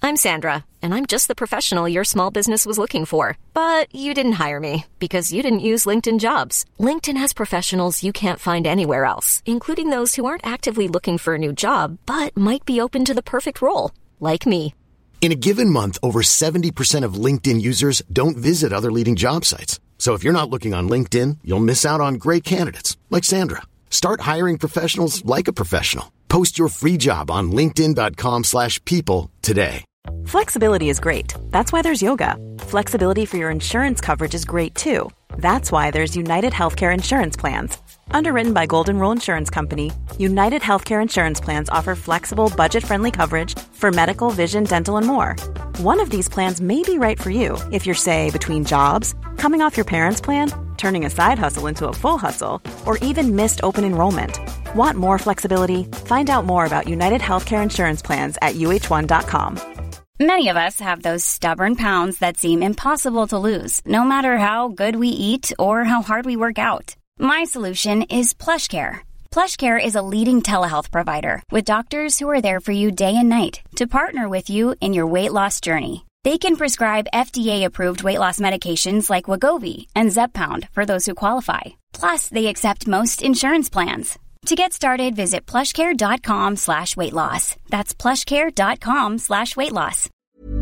I'm Sandra, and I'm just the professional your small business was looking for. But you didn't hire me because you didn't use LinkedIn Jobs. LinkedIn has professionals you can't find anywhere else, including those who aren't actively looking for a new job, but might be open to the perfect role, like me. In a given month, over 70% of LinkedIn users don't visit other leading job sites. So if you're not looking on LinkedIn, you'll miss out on great candidates like Sandra. Start hiring professionals like a professional. Post your free job on linkedin.com/people today. Flexibility is great. That's why there's yoga. Flexibility for your insurance coverage is great too. That's why there's United Healthcare Insurance Plans. Underwritten by Golden Rule Insurance Company, United Healthcare Insurance Plans offer flexible, budget-friendly coverage for medical, vision, dental, and more. One of these plans may be right for you if you're, say, between jobs, coming off your parents' plan, turning a side hustle into a full hustle, or even missed open enrollment. Want more flexibility? Find out more about United Healthcare Insurance Plans at uh1.com. Many of us have those stubborn pounds that seem impossible to lose, no matter how good we eat or how hard we work out. My solution is PlushCare. PlushCare is a leading telehealth provider with doctors who are there for you day and night to partner with you in your weight loss journey. They can prescribe FDA-approved weight loss medications like Wegovy and Zepbound for those who qualify. Plus, they accept most insurance plans. To get started, visit plushcare.com/weightloss. That's plushcare.com/weightloss.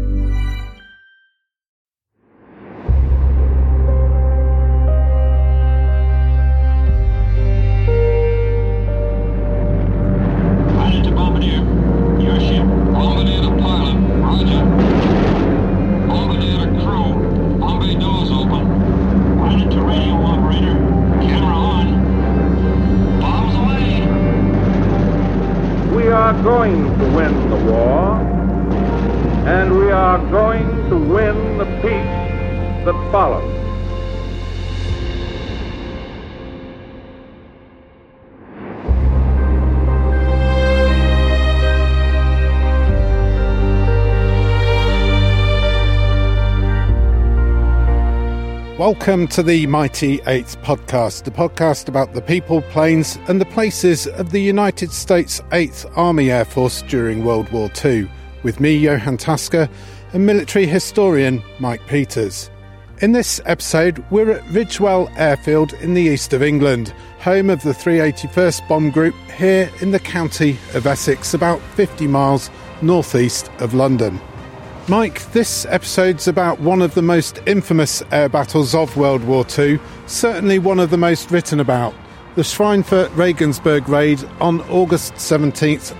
Pilot to Bombardier. Your ship. Bombardier to pilot. Roger. Bombardier to crew. Bombay doors open. Pilot to radio operator. Camera on. Bombs away. We are going to win the war, and we are going to win the peace that follows. Welcome to the Mighty Eighth podcast, a podcast about the people, planes and the places of the United States 8th Army Air Force during World War II, with me, Johan Tasker, and military historian Mike Peters. In this episode, we're at Ridgewell Airfield in the east of England, home of the 381st Bomb Group here in the county of Essex, about 50 miles northeast of London. Mike, this episode's about one of the most infamous air battles of World War II, certainly one of the most written about, the Schweinfurt-Regensburg raid on August 17th,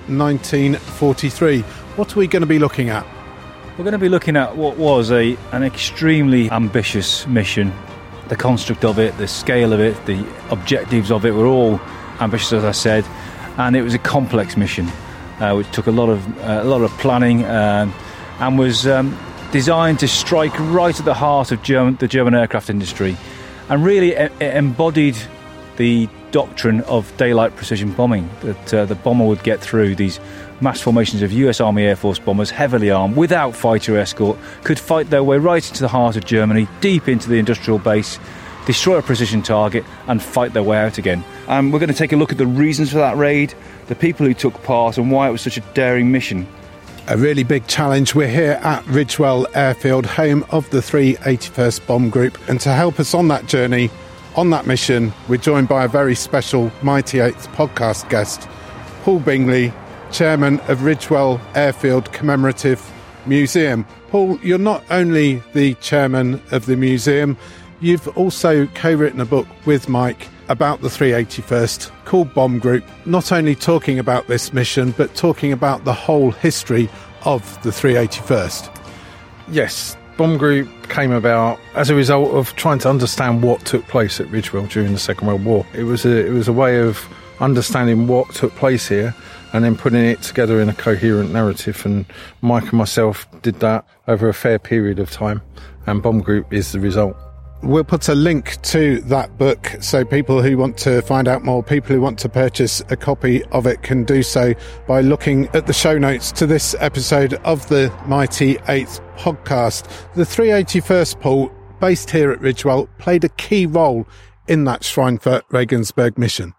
1943. What are we going to be looking at? We're going to be looking at what was an extremely ambitious mission. The construct of it, the scale of it, the objectives of it were all ambitious, as I said, and it was a complex mission, which took a lot of planning and was designed to strike right at the heart of the German aircraft industry, and really it embodied the doctrine of daylight precision bombing, that the bomber would get through these mass formations of US Army Air Force bombers, heavily armed, without fighter escort, could fight their way right into the heart of Germany, deep into the industrial base, destroy a precision target and fight their way out again. We're going to take a look at the reasons for that raid, the people who took part and why it was such a daring mission. A really big challenge. We're here at Ridgewell Airfield, home of the 381st Bomb Group, and to help us on that journey, on that mission, we're joined by a very special Mighty Eighth podcast guest, Paul Bingley, chairman of Ridgewell Airfield Commemorative Museum. Paul, you're not only the chairman of the museum, you've also co-written a book with Mike about the 381st called Bomb Group, not only talking about this mission, but talking about the whole history of the 381st. Yes, Bomb Group came about as a result of trying to understand what took place at Ridgewell during the Second World War. It was a way of understanding what took place here and then putting it together in a coherent narrative, and Mike and myself did that over a fair period of time, and Bomb Group is the result. We'll put a link to that book so people who want to find out more, people who want to purchase a copy of it can do so by looking at the show notes to this episode of the Mighty Eighth podcast. The 381st, Paul, based here at Ridgewell, played a key role in that Schweinfurt-Regensburg mission.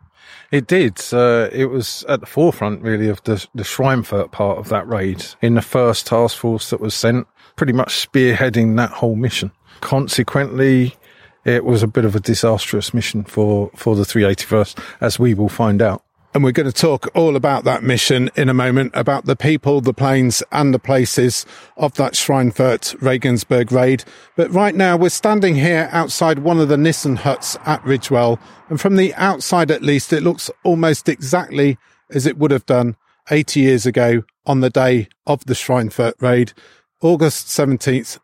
It did. It was at the forefront, really, of the Schweinfurt part of that raid, in the first task force that was sent, pretty much spearheading that whole mission. Consequently, it was a bit of a disastrous mission for the 381st, as we will find out. And we're going to talk all about that mission in a moment, about the people, the planes and the places of that Schweinfurt Regensburg raid. But right now we're standing here outside one of the Nissen huts at Ridgewell. And from the outside, at least, it looks almost exactly as it would have done 80 years ago on the day of the Schweinfurt raid, August 17th,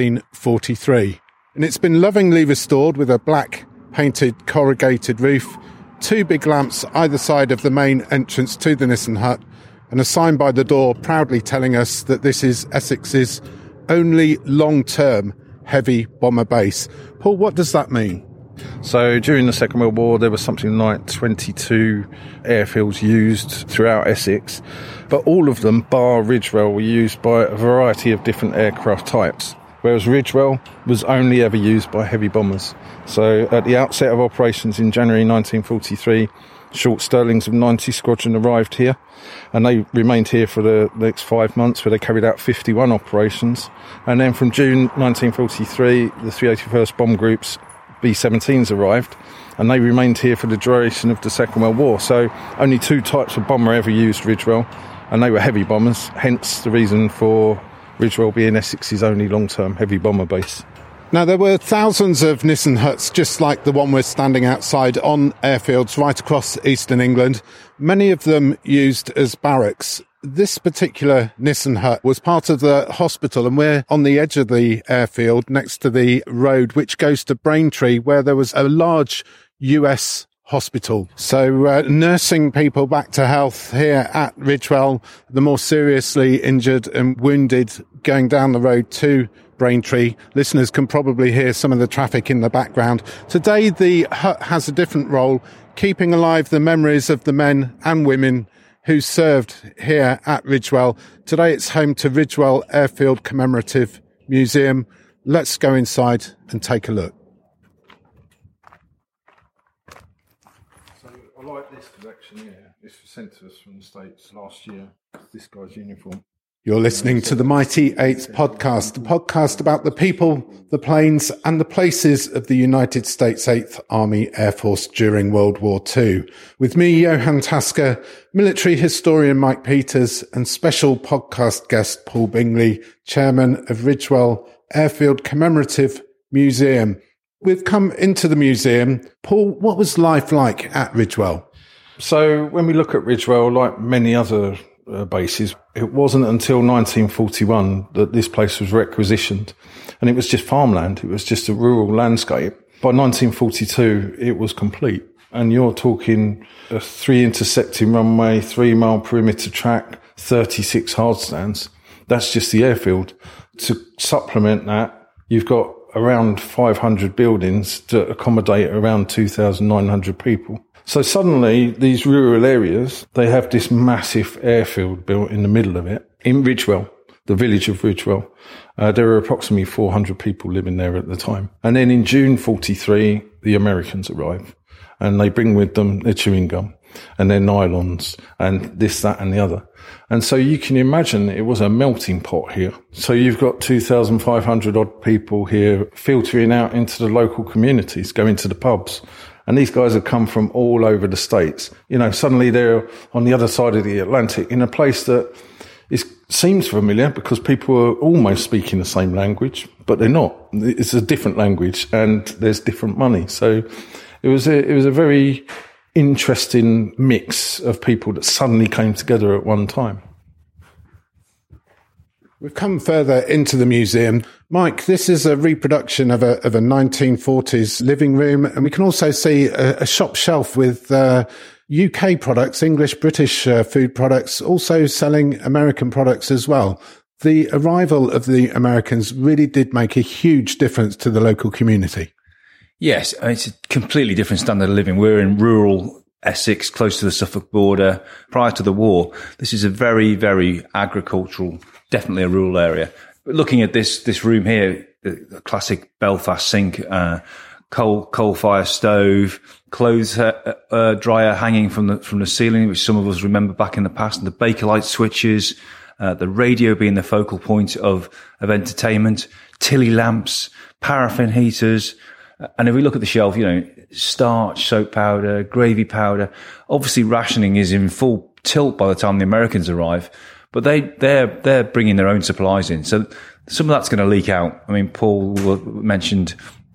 1943. And it's been lovingly restored with a black painted corrugated roof, 2 big lamps either side of the main entrance to the Nissen hut, and a sign by the door proudly telling us that this is Essex's only long-term heavy bomber base. Paul, what does that mean? So during the Second World War, there was something like 22 airfields used throughout Essex, but all of them, bar Ridgewell, were used by a variety of different aircraft types, whereas Ridgewell was only ever used by heavy bombers. So at the outset of operations in January 1943, Short Stirlings of 90 Squadron arrived here, and they remained here for the next 5 months, where they carried out 51 operations. And then from June 1943, the 381st Bomb Group's B-17s arrived, and they remained here for the duration of the Second World War. So only 2 types of bomber ever used Ridgewell, and they were heavy bombers, hence the reason for Ridgewell being Essex's only long-term heavy bomber base. Now, there were thousands of Nissen huts just like the one we're standing outside on airfields right across eastern England, many of them used as barracks. This particular Nissen hut was part of the hospital, and we're on the edge of the airfield next to the road which goes to Braintree, where there was a large US hospital. So nursing people back to health here at Ridgewell, the more seriously injured and wounded going down the road to Braintree. Listeners can probably hear some of the traffic in the background. Today the hut has a different role, keeping alive the memories of the men and women who served here at Ridgewell. Today it's home to Ridgewell Airfield Commemorative Museum. Let's go inside and take a look. So I like this collection here. This was sent to us from the States last year. This guy's uniform. You're listening to the Mighty Eights podcast, the podcast about the people, the planes and the places of the United States 8th Army Air Force during World War II. With me, Johan Tasker, military historian Mike Peters and special podcast guest Paul Bingley, chairman of Ridgewell Airfield Commemorative Museum. We've come into the museum. Paul, what was life like at Ridgewell? So when we look at Ridgewell, like many other bases, it wasn't until 1941 that this place was requisitioned, and it was just farmland. It was just a rural landscape. By 1942, it was complete, and you're talking a 3 intersecting runway, 3 mile perimeter track, 36 hard stands. That's just the airfield. To supplement that, you've got around 500 buildings to accommodate around 2,900 people. So suddenly, these rural areas, they have this massive airfield built in the middle of it, in Ridgewell, the village of Ridgewell. There were approximately 400 people living there at the time. And then in June 43, the Americans arrive, and they bring with them their chewing gum and their nylons and this, that and the other. And so you can imagine it was a melting pot here. So you've got 2,500 odd people here filtering out into the local communities, going to the pubs. And these guys have come from all over the States. You know, suddenly they're on the other side of the Atlantic in a place that seems familiar because people are almost speaking the same language, but they're not. It's a different language and there's different money. So it was a very interesting mix of people that suddenly came together at one time. We've come further into the museum. Mike, this is a reproduction of a 1940s living room, and we can also see a shop shelf with UK products, English, British food products, also selling American products as well. The arrival of the Americans really did make a huge difference to the local community. Yes, it's a completely different standard of living. We're in rural Essex, close to the Suffolk border. Prior to the war, this is a very, very agricultural, definitely a rural area. But looking at this room here, the classic Belfast sink, coal fire stove, clothes dryer hanging from the ceiling, which some of us remember back in the past, and the Bakelite switches, the radio being the focal point of entertainment, Tilly lamps, paraffin heaters. And if we look at the shelf, starch, soap powder, gravy powder. Obviously, rationing is in full tilt by the time the Americans arrive, but they're bringing their own supplies in. So some of that's going to leak out. I mean, Paul mentioned,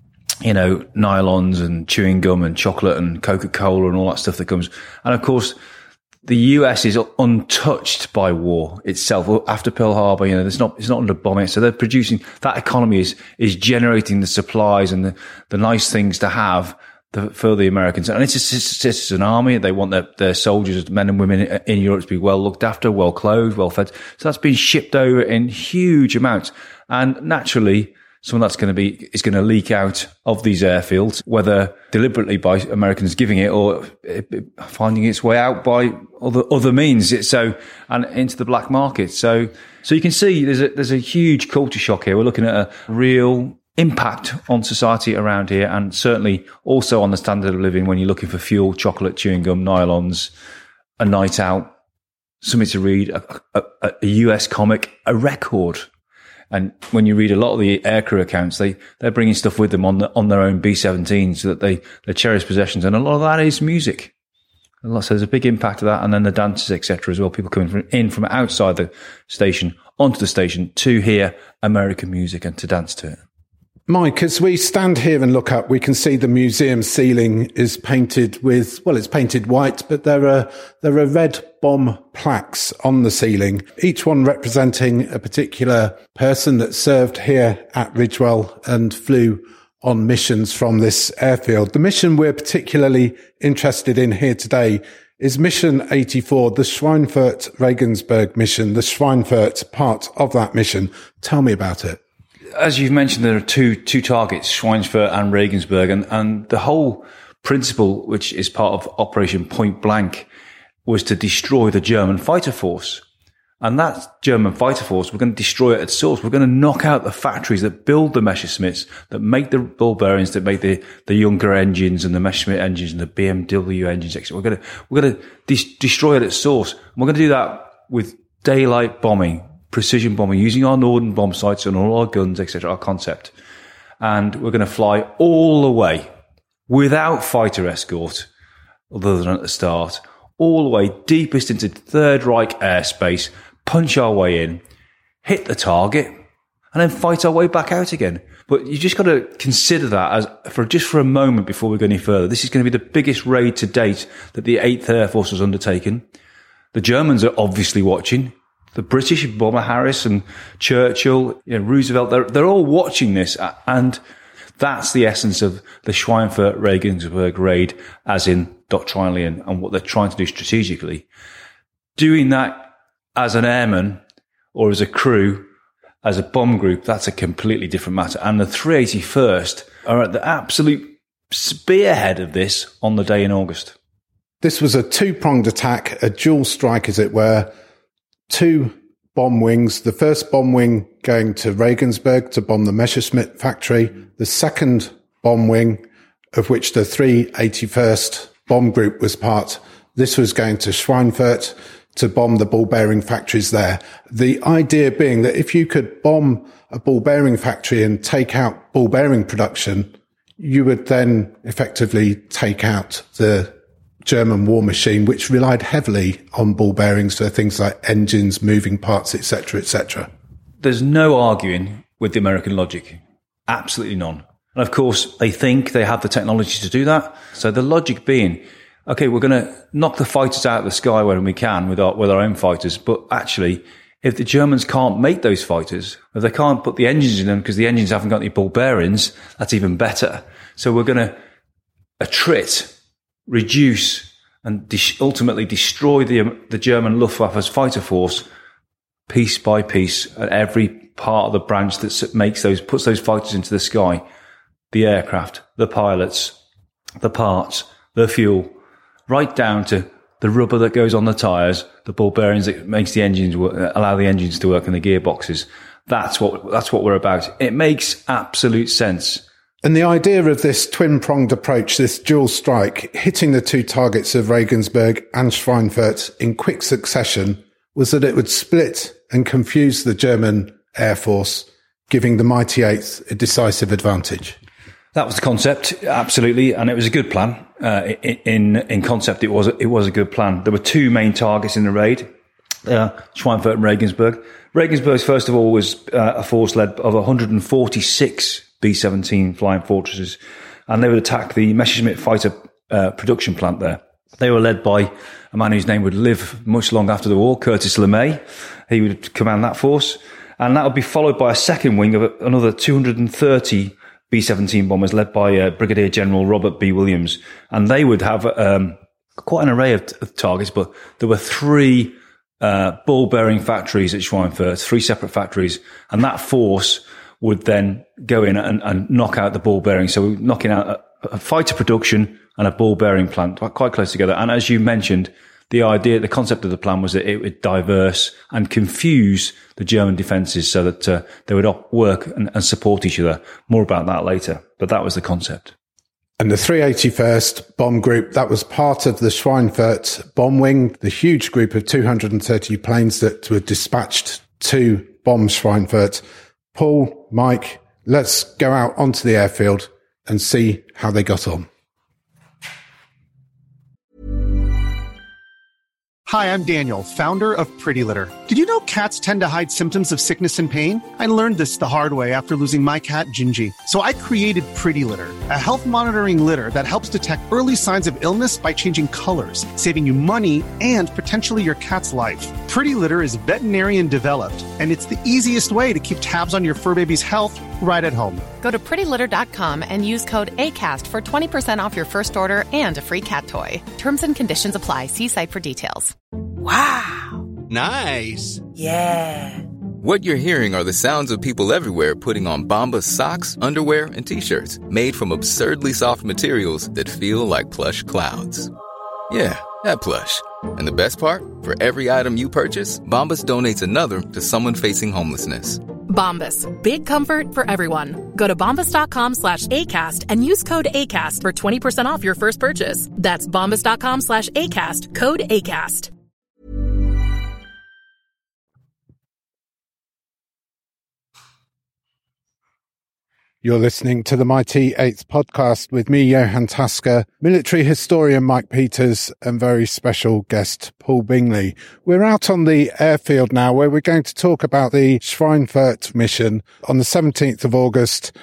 nylons and chewing gum and chocolate and Coca-Cola and all that stuff that comes. And of course, the US is untouched by war itself. After Pearl Harbor, it's not under bombing. So they're producing, that economy is generating the supplies and the nice things to have for the Americans. And it's an army. They want their soldiers, men and women in Europe, to be well looked after, well clothed, well fed. So that's been shipped over in huge amounts. And naturally, some of that's is going to leak out of these airfields, whether deliberately by Americans giving it or finding its way out by other means. And into the black market. So you can see there's a huge culture shock here. We're looking at a real impact on society around here, and certainly also on the standard of living when you're looking for fuel, chocolate, chewing gum, nylons, a night out, something to read, a US comic, a record. And when you read a lot of the aircrew accounts, they're bringing stuff with them on their own B-17s so that they cherish possessions. And a lot of that is music. So there's a big impact of that. And then the dances, etc. as well. People coming in from outside the station onto the station to hear American music and to dance to it. Mike, as we stand here and look up, we can see the museum ceiling is painted it's painted white, but there are red bomb plaques on the ceiling, each one representing a particular person that served here at Ridgewell and flew on missions from this airfield. The mission we're particularly interested in here today is Mission 84, the Schweinfurt-Regensburg mission, the Schweinfurt part of that mission. Tell me about it. As you've mentioned, there are two targets, Schweinfurt and Regensburg, and the whole principle, which is part of Operation Point Blank, was to destroy the German fighter force. And that German fighter force, we're going to destroy it at source. We're going to knock out the factories that build the Messerschmitts, that make the ball bearings, that make the Junker engines and the Messerschmitt engines and the BMW engines, etc. We're going to destroy it at source. And we're going to do that with daylight bombing, precision bombing, using our Norden bomb sites and all our guns, etc., our concept. And we're going to fly all the way without fighter escort, other than at the start, all the way deepest into Third Reich airspace, punch our way in, hit the target, and then fight our way back out again. But you just got to consider that for a moment before we go any further. This is going to be the biggest raid to date that the 8th Air Force has undertaken. The Germans are obviously watching. The British, Bomber Harris and Churchill, Roosevelt, they're all watching this. And that's the essence of the Schweinfurt-Regensburg raid, as in doctrinally and what they're trying to do strategically. Doing that as an airman or as a crew, as a bomb group, that's a completely different matter. And the 381st are at the absolute spearhead of this on the day in August. This was a two-pronged attack, a dual strike, as it were. 2 bomb wings, the first bomb wing going to Regensburg to bomb the Messerschmitt factory, the second bomb wing, of which the 381st bomb group was part, this was going to Schweinfurt to bomb the ball bearing factories there. The idea being that if you could bomb a ball bearing factory and take out ball bearing production, you would then effectively take out the German war machine, which relied heavily on ball bearings for things like engines, moving parts, etc., etc. There's no arguing with the American logic. Absolutely none. And of course, they think they have the technology to do that. So the logic being, okay, we're going to knock the fighters out of the sky when we can with our own fighters. But actually, if the Germans can't make those fighters, if they can't put the engines in them because the engines haven't got any ball bearings, that's even better. So we're going to attrit, reduce, and ultimately destroy the German Luftwaffe's fighter force piece by piece at every part of the branch that puts those fighters into the sky. The aircraft, the pilots, the parts, the fuel, right down to the rubber that goes on the tyres, the ball bearings that makes the engines work, allow the engines to work, and the gearboxes. That's what we're about. It makes absolute sense And the idea of this twin-pronged approach, this dual strike, hitting the two targets of Regensburg and Schweinfurt in quick succession, was that it would split and confuse the German Air Force, giving the Mighty Eighth a decisive advantage. That was the concept, absolutely, and it was a good plan. In concept, it was a good plan. There were two main targets in the raid, Schweinfurt and Regensburg. Regensburg, first of all, was a force led of 146 B-17 flying fortresses, and they would attack the Messerschmitt fighter production plant there. They were led by a man whose name would live much long after the war, Curtis LeMay. He would command that force, and that would be followed by a second wing of another 230 B-17 bombers led by Brigadier General Robert B. Williams, and they would have quite an array of targets, but there were three ball bearing factories at Schweinfurt, three separate factories, and that force would then go in and knock out the ball bearing. So we're knocking out a fighter production and a ball bearing plant quite close together. And as you mentioned, the concept of the plan was that it would diverse and confuse the German defences so that they would work and support each other. More about that later, but that was the concept. And the 381st Bomb Group, that was part of the Schweinfurt Bomb Wing, the huge group of 230 planes that were dispatched to bomb Schweinfurt. Paul, Mike, let's go out onto the airfield and see how they got on. Hi, I'm Daniel, founder of Pretty Litter. Did you know cats tend to hide symptoms of sickness and pain? I learned this the hard way after losing my cat, Gingy. So I created Pretty Litter, a health monitoring litter that helps detect early signs of illness by changing colors, saving you money and potentially your cat's life. Pretty Litter is veterinarian developed, and it's the easiest way to keep tabs on your fur baby's health right at home. Go to prettylitter.com and use code ACAST for 20% off your first order and a free cat toy. Terms and conditions apply. See site for details. Wow. Nice. Yeah. What you're hearing are the sounds of people everywhere putting on Bombas socks, underwear, and T-shirts made from absurdly soft materials that feel like plush clouds. Yeah, that plush. And the best part? For every item you purchase, Bombas donates another to someone facing homelessness. Bombas. Big comfort for everyone. Go to bombas.com/ACAST and use code ACAST for 20% off your first purchase. That's bombas.com/ACAST. Code ACAST. You're listening to the Mighty Eighth podcast with me, Johan Tasker, military historian Mike Peters, and very special guest Paul Bingley. We're out on the airfield now where we're going to talk about the Schweinfurt mission on the 17th of August,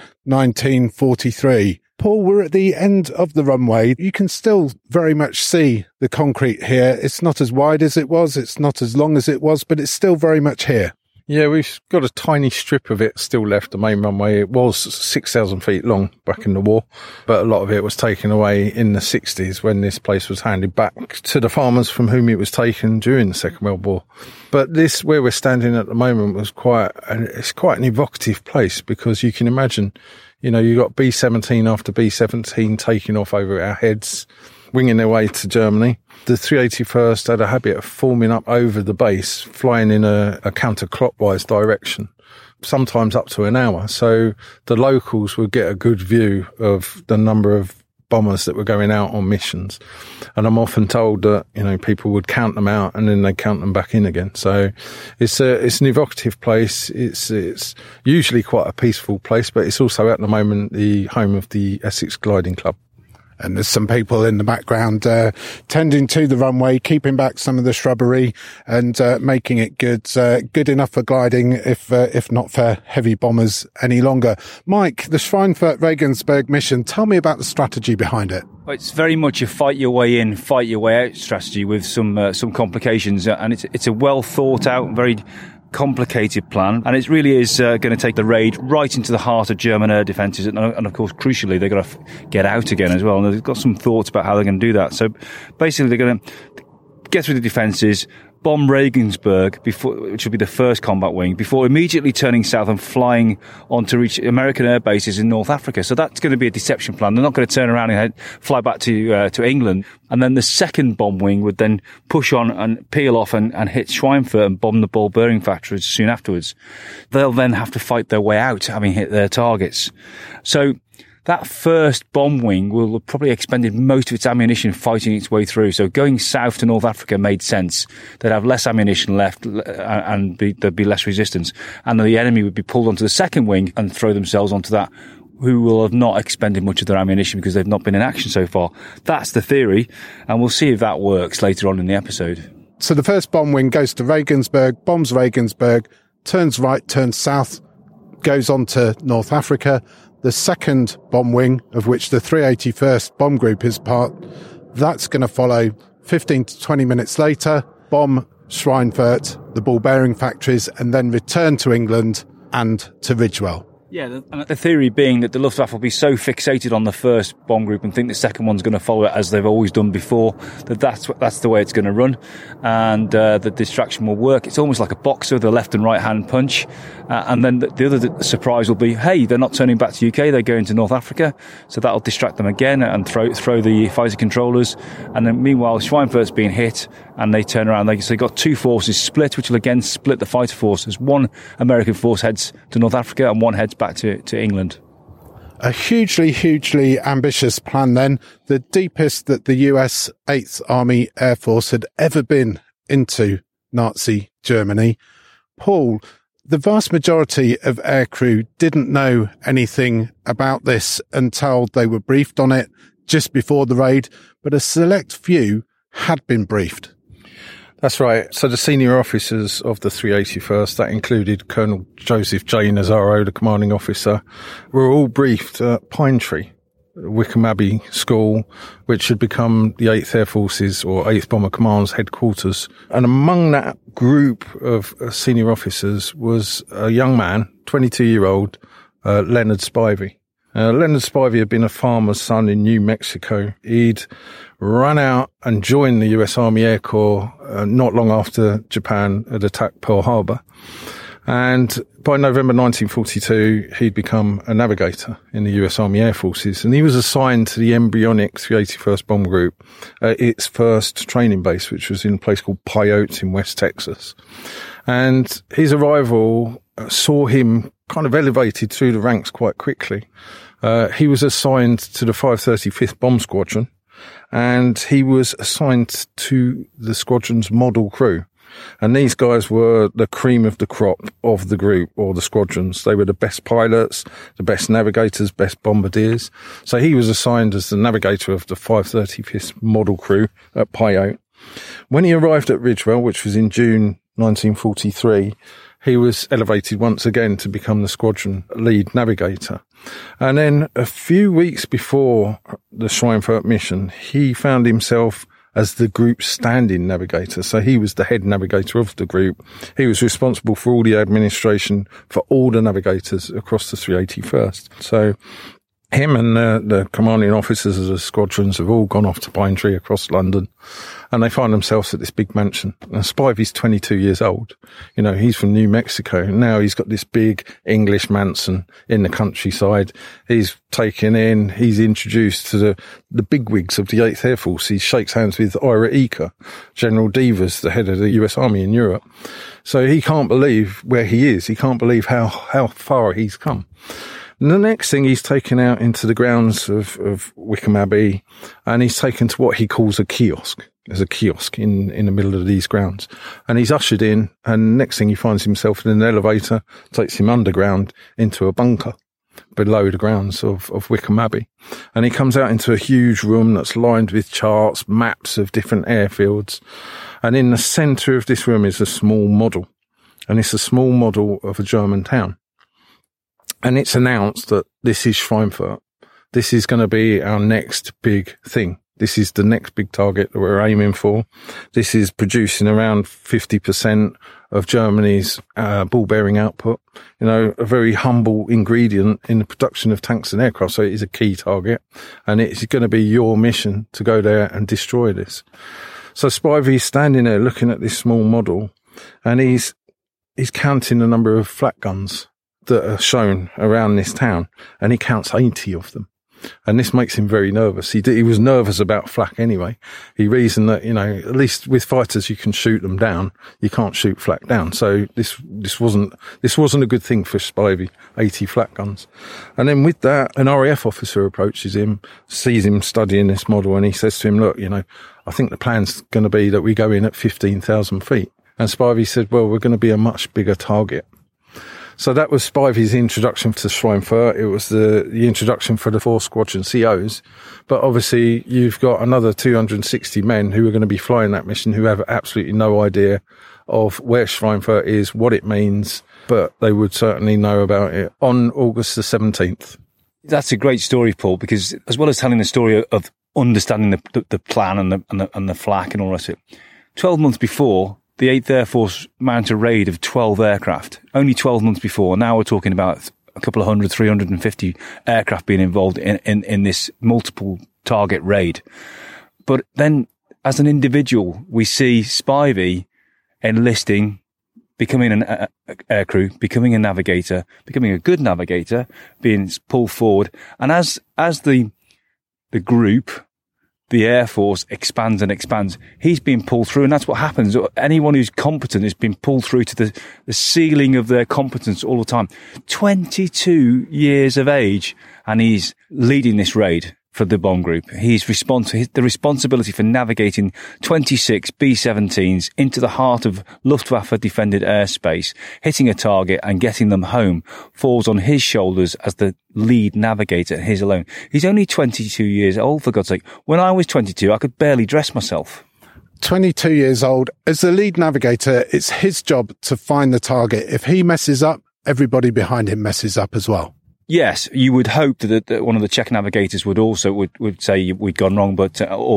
1943. Paul, we're at the end of the runway. You can still very much see the concrete here. It's not as wide as it was. It's not as long as it was, but it's still very much here. Yeah, we've got a tiny strip of it still left, the main runway. It was 6,000 feet long back in the war, but a lot of it was taken away in the 60s when this place was handed back to the farmers from whom it was taken during the Second World War. But this, where we're standing at the moment, was quite an evocative place because you can imagine, you got B-17 after B-17 taking off over our heads, winging their way to Germany. The 381st had a habit of forming up over the base, flying in a counterclockwise direction, sometimes up to an hour. So the locals would get a good view of the number of bombers that were going out on missions. And I'm often told that, people would count them out and then they'd count them back in again. So it's an evocative place. It's usually quite a peaceful place, but it's also at the moment the home of the Essex Gliding Club. And there's some people in the background tending to the runway, keeping back some of the shrubbery and making it good enough for gliding, if not for heavy bombers any longer. Mike, the Schweinfurt-Regensburg mission, tell me about the strategy behind it. It's very much a fight your way in, fight your way out strategy with some complications, and it's a well thought out, very complicated plan, and it really is going to take the raid right into the heart of German air defences, and of course crucially they've got to get out again as well, and they've got some thoughts about how they're going to do that. So basically they're going to get through the defences, bomb Regensburg, which will be the first combat wing, before immediately turning south and flying on to reach American air bases in North Africa. So that's going to be a deception plan. They're not going to turn around and fly back to England. And then the second bomb wing would then push on and peel off and hit Schweinfurt and bomb the ball bearing factories soon afterwards. They'll then have to fight their way out, having hit their targets. So that first bomb wing will have probably expended most of its ammunition fighting its way through. So going south to North Africa made sense. They'd have less ammunition left and there'd be less resistance. And the enemy would be pulled onto the second wing and throw themselves onto that, who will have not expended much of their ammunition because they've not been in action so far. That's the theory, and we'll see if that works later on in the episode. So the first bomb wing goes to Regensburg, bombs Regensburg, turns right, turns south, goes on to North Africa. The second bomb wing, of which the 381st Bomb Group is part, that's going to follow 15 to 20 minutes later, bomb Schweinfurt, the ball bearing factories, and then return to England and to Ridgewell. Yeah, and the theory being that the Luftwaffe will be so fixated on the first bomb group and think the second one's going to follow it as they've always done before, that's the way it's going to run, and the distraction will work. It's almost like a boxer, the left and right hand punch, and then the other surprise will be, hey, they're not turning back to UK, they're going to North Africa, so that'll distract them again and throw the fighter controllers, and then meanwhile Schweinfurt's being hit, and they turn around. So they've got two forces split, which will again split the fighter forces. One American force heads to North Africa and one heads back to England. A hugely, hugely ambitious plan then. The deepest that the US 8th Army Air Force had ever been into Nazi Germany. Paul, the vast majority of aircrew didn't know anything about this until they were briefed on it just before the raid, but a select few had been briefed. That's right. So the senior officers of the 381st, that included Colonel Joseph J. Nazaro, the commanding officer, were all briefed at Pine Tree, Wickham Abbey School, which had become the 8th Air Force's or 8th Bomber Command's headquarters. And among that group of senior officers was a young man, 22-year-old, Leonard Spivey. Leonard Spivey had been a farmer's son in New Mexico. He'd run out and joined the US Army Air Corps not long after Japan had attacked Pearl Harbor. And by November 1942, he'd become a navigator in the US Army Air Forces. And he was assigned to the embryonic 381st Bomb Group at its first training base, which was in a place called Pyote in West Texas. And his arrival saw him kind of elevated through the ranks quite quickly. He was assigned to the 535th Bomb Squadron, and he was assigned to the squadron's model crew. And these guys were the cream of the crop of the group or the squadrons. They were the best pilots, the best navigators, best bombardiers. So he was assigned as the navigator of the 535th model crew at Pyote. When he arrived at Ridgewell, which was in June 1943, he was elevated once again to become the squadron lead navigator. And then a few weeks before the Schweinfurt mission, he found himself as the group's standing navigator. So he was the head navigator of the group. He was responsible for all the administration for all the navigators across the 381st. So him and the commanding officers of the squadrons have all gone off to Pine Tree across London, and they find themselves at this big mansion. And Spivey's 22 years old. You know, he's from New Mexico. Now he's got this big English mansion in the countryside. He's taken in, he's introduced to the bigwigs of the 8th Air Force. He shakes hands with Ira Eaker, General Devers, the head of the US Army in Europe. So he can't believe where he is. He can't believe how far he's come. And the next thing, he's taken out into the grounds of Wickham Abbey, and he's taken to what he calls a kiosk. There's a kiosk in the middle of these grounds. And he's ushered in, and next thing he finds himself in an elevator, takes him underground into a bunker below the grounds of Wickham Abbey. And he comes out into a huge room that's lined with charts, maps of different airfields. And in the centre of this room is a small model. And it's a small model of a German town. And it's announced that this is Schweinfurt. This is going to be our next big thing. This is the next big target that we're aiming for. This is producing around 50% of Germany's ball-bearing output. You know, a very humble ingredient in the production of tanks and aircraft. So it is a key target. And it's going to be your mission to go there and destroy this. So Spivey's standing there looking at this small model, and he's counting the number of flak guns that are shown around this town, and he counts 80 of them. And this makes him very nervous. He was nervous about flak anyway. He reasoned that, at least with fighters, you can shoot them down. You can't shoot flak down. So this wasn't a good thing for Spivey, 80 flak guns. And then with that, an RAF officer approaches him, sees him studying this model, and he says to him, look, I think the plan's going to be that we go in at 15,000 feet. And Spivey said, well, we're going to be a much bigger target. So that was Spivey's introduction to Schweinfurt. It was the introduction for the 4 squadron COs. But obviously you've got another 260 men who are going to be flying that mission who have absolutely no idea of where Schweinfurt is, what it means, but they would certainly know about it on August the 17th. That's a great story, Paul, because as well as telling the story of understanding the plan and the flak and all the rest of it, 12 months before, the 8th Air Force mounted a raid of 12 aircraft, only 12 months before. Now we're talking about a couple of 350 aircraft being involved in this multiple target raid. But then, as an individual, we see Spivey enlisting, becoming an aircrew, becoming a navigator, becoming a good navigator, being pulled forward. And as the group, the Air Force expands and expands, he's being pulled through, and that's what happens. Anyone who's competent is being pulled through to the ceiling of their competence all the time. 22 years of age, and he's leading this raid for the bomb group. He's the responsibility for navigating 26 B-17s into the heart of Luftwaffe defended airspace, hitting a target and getting them home falls on his shoulders as the lead navigator, his alone. He's only 22 years old, for God's sake. When I was 22, I could barely dress myself. 22 years old. As the lead navigator, it's his job to find the target. If he messes up, everybody behind him messes up as well. Yes, you would hope that one of the Czech navigators would say we'd gone wrong, but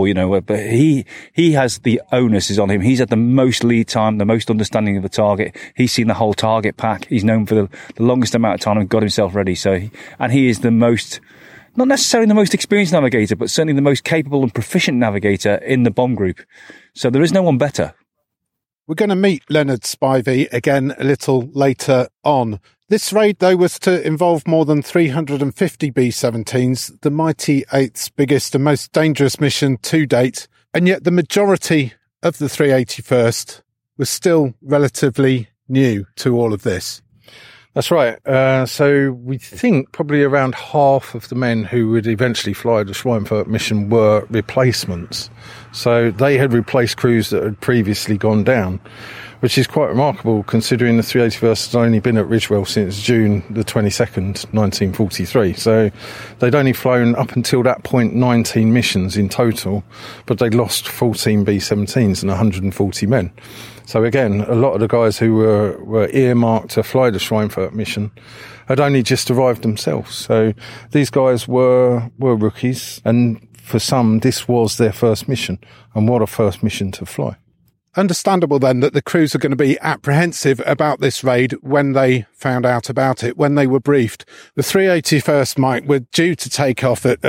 he has the onus is on him. He's had the most lead time, the most understanding of the target. He's seen the whole target pack. He's known for the longest amount of time and got himself ready. And he is the most, not necessarily the most experienced navigator, but certainly the most capable and proficient navigator in the bomb group. So there is no one better. We're going to meet Leonard Spivey again a little later on. This raid, though, was to involve more than 350 B-17s, the mighty 8th's biggest and most dangerous mission to date, and yet the majority of the 381st was still relatively new to all of this. That's right. So we think probably around half of the men who would eventually fly the Schweinfurt mission were replacements. So they had replaced crews that had previously gone down, which is quite remarkable considering the 381st had only been at Ridgewell since June the 22nd, 1943. So they'd only flown up until that point 19 missions in total, but they'd lost 14 B-17s and 140 men. So again, a lot of the guys who were earmarked to fly the Schweinfurt mission had only just arrived themselves. So these guys were rookies, and for some, this was their first mission. And what a first mission to fly. Understandable then that the crews are going to be apprehensive about this raid when they found out about it, when they were briefed. The 381st, Mike, were due to take off at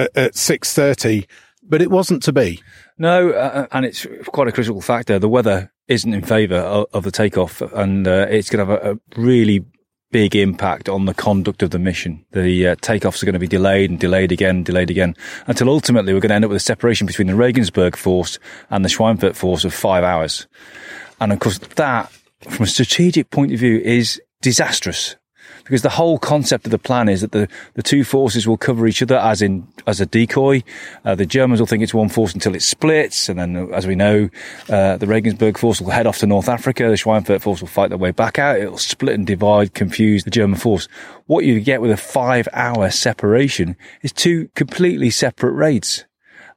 6:30, but it wasn't to be. No, and it's quite a critical factor. The weather isn't in favour of the takeoff, and it's going to have a really big impact on the conduct of the mission. The takeoffs are going to be delayed and delayed again, until ultimately we're going to end up with a separation between the Regensburg force and the Schweinfurt force of 5 hours. And of course that, from a strategic point of view, is disastrous. Because the whole concept of the plan is that the two forces will cover each other as a decoy. The Germans will think it's one force until it splits, and then, as we know, the Regensburg force will head off to North Africa. The Schweinfurt force will fight their way back out. It'll split and divide, confuse the German force. What you get with a 5-hour separation is two completely separate raids.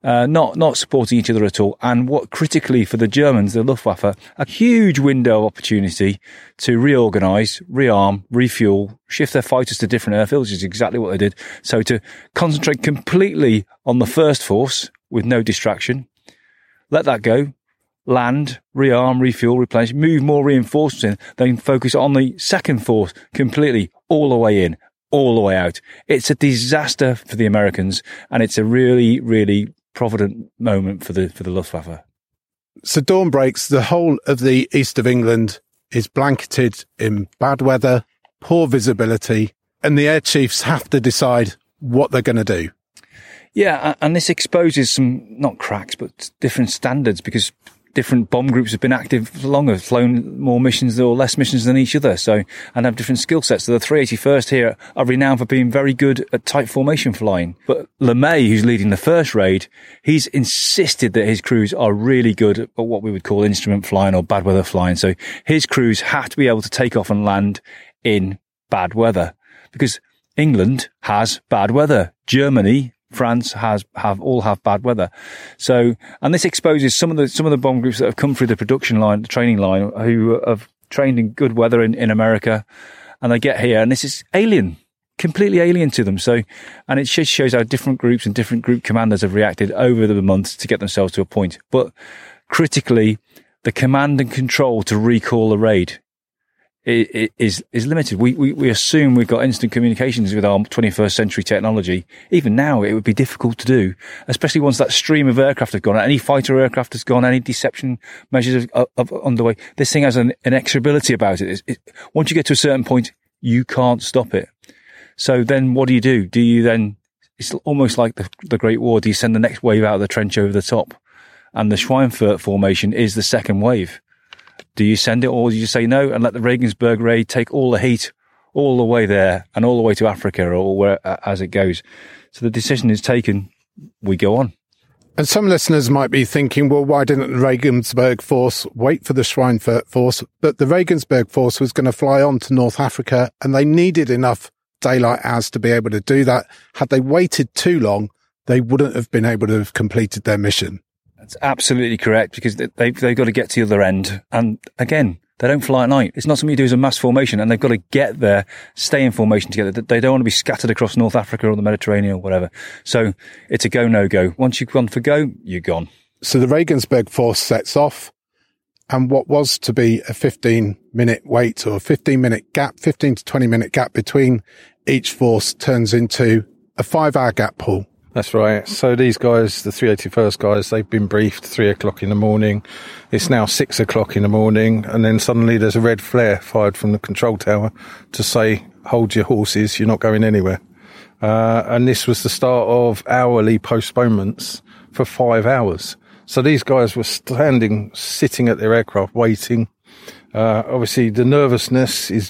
Not supporting each other at all. And what critically for the Germans, the Luftwaffe, a huge window of opportunity to reorganise, rearm, refuel, shift their fighters to different airfields, which is exactly what they did. So to concentrate completely on the first force with no distraction, let that go, land, rearm, refuel, replenish, move more reinforcements in, then focus on the second force completely, all the way in, all the way out. It's a disaster for the Americans, and it's a really, really provident moment for the Luftwaffe. So dawn breaks, the whole of the east of England is blanketed in bad weather, poor visibility, and the air chiefs have to decide what they're going to do. Yeah, and this exposes some, not cracks, but different standards, because different bomb groups have been active for longer, flown more missions or less missions than each other, and have different skill sets. So the 381st here are renowned for being very good at tight formation flying. But LeMay, who's leading the first raid, he's insisted that his crews are really good at what we would call instrument flying or bad weather flying. So his crews have to be able to take off and land in bad weather, because England has bad weather. Germany, France have bad weather. So, and this exposes some of the bomb groups that have come through the production line, the training line, who have trained in good weather in America, and they get here, and this is alien, completely alien to them. So, and it just shows how different groups and different group commanders have reacted over the months to get themselves to a point. But critically, the command and control to recall a raid is limited. We assume we've got instant communications with our 21st century technology. Even now, it would be difficult to do, especially once that stream of aircraft has gone, any fighter aircraft has gone, any deception measures are underway. This thing has an inexorability about it. Once you get to a certain point, you can't stop it. So then what do? Do you then, it's almost like the Great War, do you send the next wave out of the trench over the top? And the Schweinfurt formation is the second wave. Do you send it, or do you say no and let the Regensburg raid take all the heat all the way there and all the way to Africa, or where as it goes? So the decision is taken. We go on. And some listeners might be thinking, well, why didn't the Regensburg force wait for the Schweinfurt force? But the Regensburg force was going to fly on to North Africa, and they needed enough daylight hours to be able to do that. Had they waited too long, they wouldn't have been able to have completed their mission. That's absolutely correct, because they've got to get to the other end. And again, they don't fly at night. It's not something you do as a mass formation, and they've got to get there, stay in formation together. They don't want to be scattered across North Africa or the Mediterranean or whatever. So it's a go, no go. Once you've gone for go, you're gone. So the Regensburg force sets off, and what was to be a 15-minute wait, or a 15-minute gap, 15 to 20-minute gap between each force, turns into a 5-hour gap, Paul. That's right. So these guys, the 381st guys, they've been briefed 3 o'clock in the morning. It's now 6 o'clock in the morning. And then suddenly there's a red flare fired from the control tower to say, hold your horses, you're not going anywhere. And this was the start of hourly postponements for 5 hours. So these guys were sitting at their aircraft waiting. Obviously the nervousness is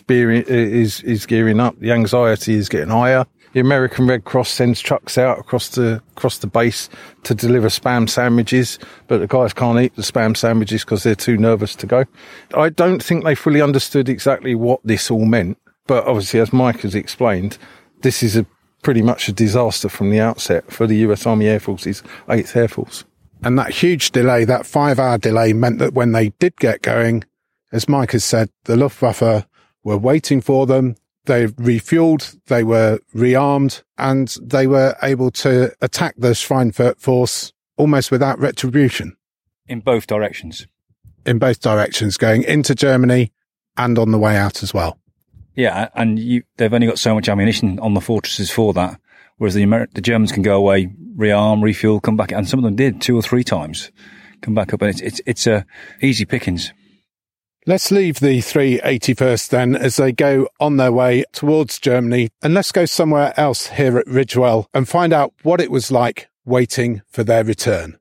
gearing up. The anxiety is getting higher. The American Red Cross sends trucks out across the base to deliver Spam sandwiches, but the guys can't eat the Spam sandwiches because they're too nervous to go. I don't think they fully understood exactly what this all meant, but obviously, as Mike has explained, this is pretty much a disaster from the outset for the US Army Air Force's 8th Air Force. And that huge delay, that 5-hour delay, meant that when they did get going, as Mike has said, the Luftwaffe were waiting for them. They refueled, they were rearmed, and they were able to attack the Schweinfurt force almost without retribution. In both directions. In both directions, going into Germany and on the way out as well. Yeah, and they've only got so much ammunition on the fortresses for that, whereas the Germans can go away, rearm, refuel, come back, and some of them did 2 or 3 times, come back up, and it's easy pickings. Let's leave the 381st then as they go on their way towards Germany, and let's go somewhere else here at Ridgewell and find out what it was like waiting for their return.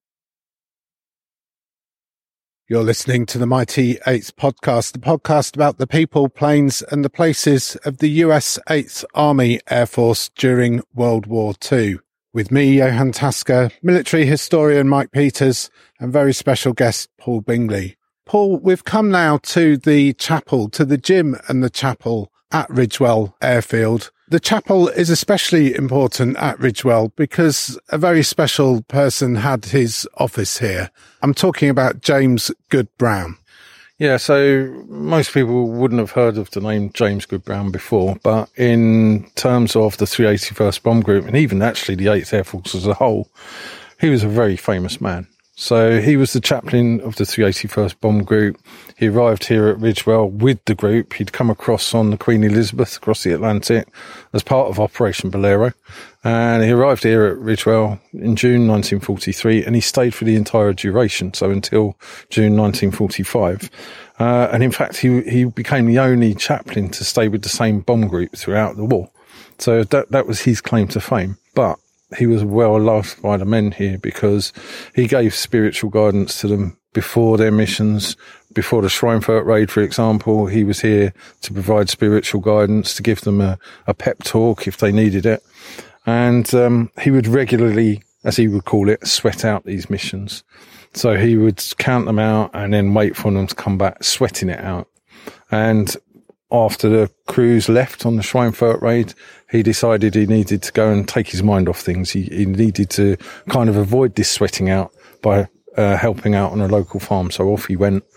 You're listening to the Mighty 8th podcast, the podcast about the people, planes and the places of the US 8th Army Air Force during World War II. With me, Johan Tasker, military historian Mike Peters, and very special guest Paul Bingley. Paul, we've come now to the chapel, to the gym and the chapel at Ridgewell Airfield. The chapel is especially important at Ridgewell because a very special person had his office here. I'm talking about James Good Brown. Yeah, so most people wouldn't have heard of the name James Good Brown before, but in terms of the 381st Bomb Group, and even actually the 8th Air Force as a whole, he was a very famous man. So he was the chaplain of the 381st Bomb Group. He arrived here at Ridgewell with the group. He'd come across on the Queen Elizabeth across the Atlantic as part of Operation Bolero. And he arrived here at Ridgewell in June 1943, and he stayed for the entire duration, so until June 1945. And in fact, he became the only chaplain to stay with the same bomb group throughout the war. So that was his claim to fame. But he was well loved by the men here because he gave spiritual guidance to them before their missions. Before the Schweinfurt raid, for example, he was here to provide spiritual guidance, to give them a pep talk if they needed it. And he would regularly, as he would call it, sweat out these missions. So he would count them out and then wait for them to come back, sweating it out. And after the crews left on the Schweinfurt raid, he decided he needed to go and take his mind off things. He needed to kind of avoid this sweating out by helping out on a local farm. So off he went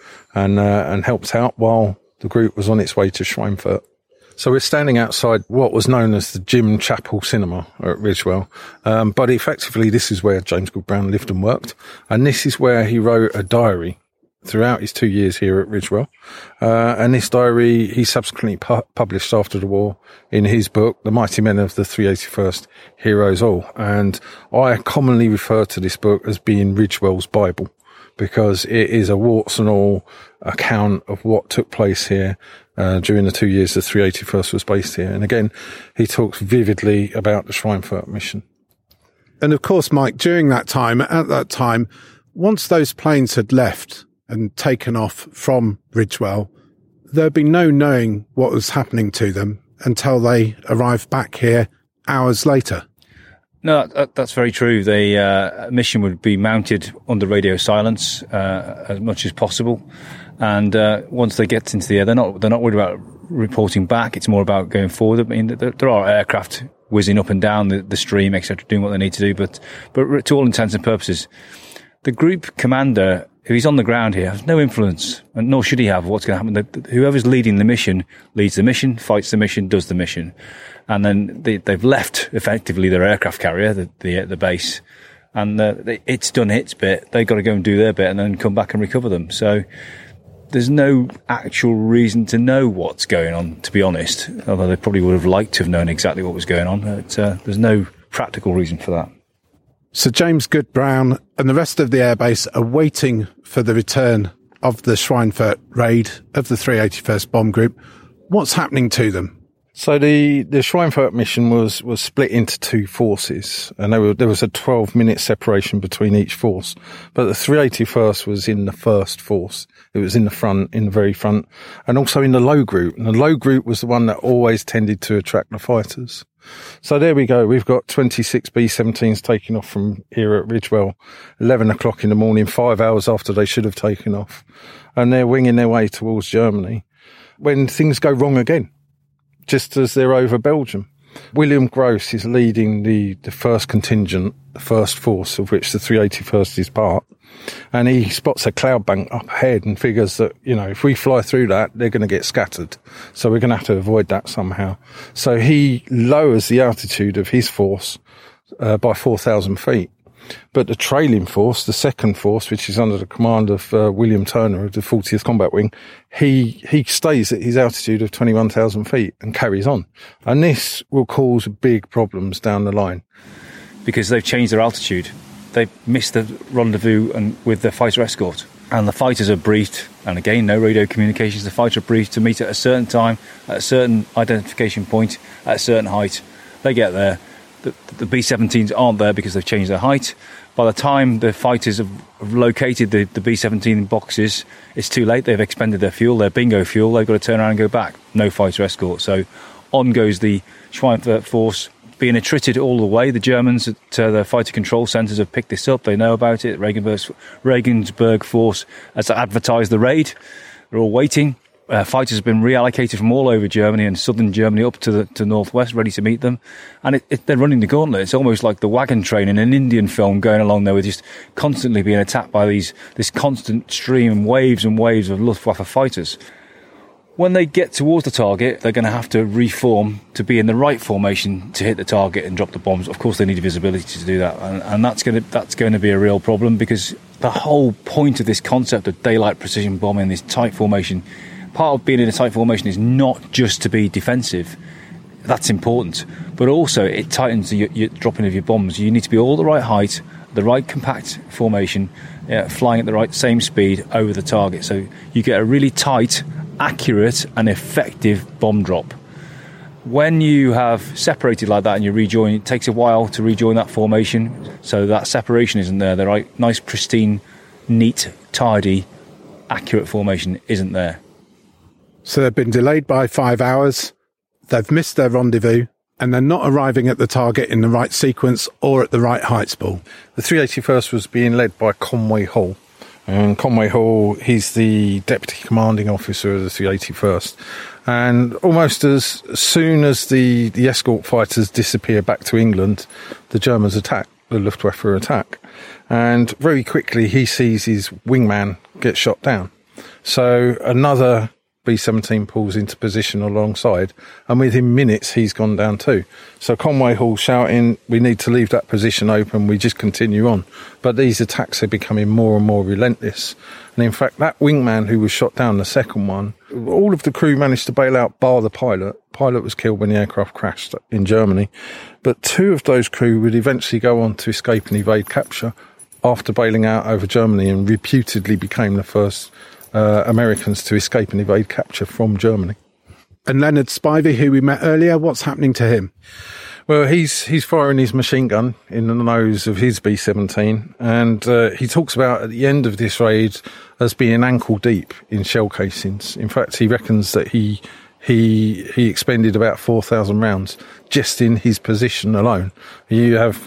and helped out while the group was on its way to Schweinfurt. So we're standing outside what was known as the Jim Chapel Cinema at Ridgewell. But effectively, this is where James Gould Brown lived and worked. And this is where he wrote a diary throughout his 2 years here at Ridgewell. And this diary he subsequently published after the war in his book, The Mighty Men of the 381st Heroes All. And I commonly refer to this book as being Ridgewell's Bible, because it is a warts and all account of what took place here during the 2 years the 381st was based here. And again, he talks vividly about the Schweinfurt mission. And of course, Mike, at that time, once those planes had left and taken off from Ridgewell, there'd be no knowing what was happening to them until they arrived back here hours later. No, that's very true. The mission would be mounted under radio silence as much as possible, and once they get into the air, they're not worried about reporting back. It's more about going forward. I mean, there are aircraft whizzing up and down the stream, etc., doing what they need to do, but to all intents and purposes, the group commander, if he's on the ground here, has no influence, and nor should he have what's going to happen. Whoever's leading the mission leads the mission, fights the mission, does the mission. And then they've left, effectively, their aircraft carrier, the base, and it's done its bit. They've got to go and do their bit and then come back and recover them. So there's no actual reason to know what's going on, to be honest, although they probably would have liked to have known exactly what was going on. But there's no practical reason for that. So James Gould Brown and the rest of the airbase are waiting for the return of the Schweinfurt raid of the 381st Bomb Group. What's happening to them? So the Schweinfurt mission was split into two forces, and there was a 12-minute separation between each force. But the 381st was in the first force. It was in the front, in the very front, and also in the low group. And the low group was the one that always tended to attract the fighters. So there we go. We've got 26 B-17s taking off from here at Ridgewell, 11 o'clock in the morning, 5 hours after they should have taken off. And they're winging their way towards Germany when things go wrong again, just as they're over Belgium. William Gross is leading the first contingent, the first force of which the 381st is part. And he spots a cloud bank up ahead and figures that, if we fly through that, they're going to get scattered. So we're going to have to avoid that somehow. So he lowers the altitude of his force by 4,000 feet. But the trailing force, the second force, which is under the command of William Turner of the 40th Combat Wing, he stays at his altitude of 21,000 feet and carries on. And this will cause big problems down the line. Because they've changed their altitude. They've missed the rendezvous with the fighter escort. And the fighters are briefed, and again, no radio communications. The fighters are briefed to meet at a certain time, at a certain identification point, at a certain height. They get there. The B-17s aren't there because they've changed their height. By the time the fighters have located the B-17 boxes, it's too late. They've expended their fuel, their bingo fuel. They've got to turn around and go back. No fighter escort. So on goes the Schweinfurt force, being attrited all the way. The Germans at the fighter control centres have picked this up. They know about it. Regensburg force has advertised the raid. They're all waiting. Fighters have been reallocated from all over Germany and southern Germany up to the northwest, ready to meet them. And they're running the gauntlet. It's almost like the wagon train in an Indian film going along there with just constantly being attacked by this constant stream and waves of Luftwaffe fighters. When they get towards the target, they're going to have to reform to be in the right formation to hit the target and drop the bombs. Of course, they need visibility to do that. And that's going to be a real problem, because the whole point of this concept of daylight precision bombing, this tight formation, part of being in a tight formation is not just to be defensive. That's important. But also it tightens your dropping of your bombs. You need to be all the right height, the right compact formation, flying at the right same speed over the target. So you get a really tight, accurate and effective bomb drop. When you have separated like that and you rejoin, it takes a while to rejoin that formation, so that separation isn't there. The right, nice, pristine, neat, tidy, accurate formation isn't there. So they've been delayed by 5 hours, they've missed their rendezvous, and they're not arriving at the target in the right sequence or at the right heights, Paul. The 381st was being led by Conway Hall. And Conway Hall, he's the Deputy Commanding Officer of the 381st. And almost as soon as the escort fighters disappear back to England, the Germans attack, the Luftwaffe attack. And very quickly he sees his wingman get shot down. So another B-17 pulls into position alongside, and within minutes he's gone down too. So Conway Hall shouting, we need to leave that position open, we just continue on. But these attacks are becoming more and more relentless. And in fact, that wingman who was shot down, the second one, all of the crew managed to bail out, bar the pilot. Pilot was killed when the aircraft crashed in Germany. But 2 of those crew would eventually go on to escape and evade capture after bailing out over Germany, and reputedly became the first Americans to escape and evade capture from Germany. And Leonard Spivey, who we met earlier, what's happening to him? Well, he's firing his machine gun in the nose of his B-17, and he talks about at the end of this raid as being ankle deep in shell casings. In fact, he reckons that he expended about 4,000 rounds just in his position alone. You have,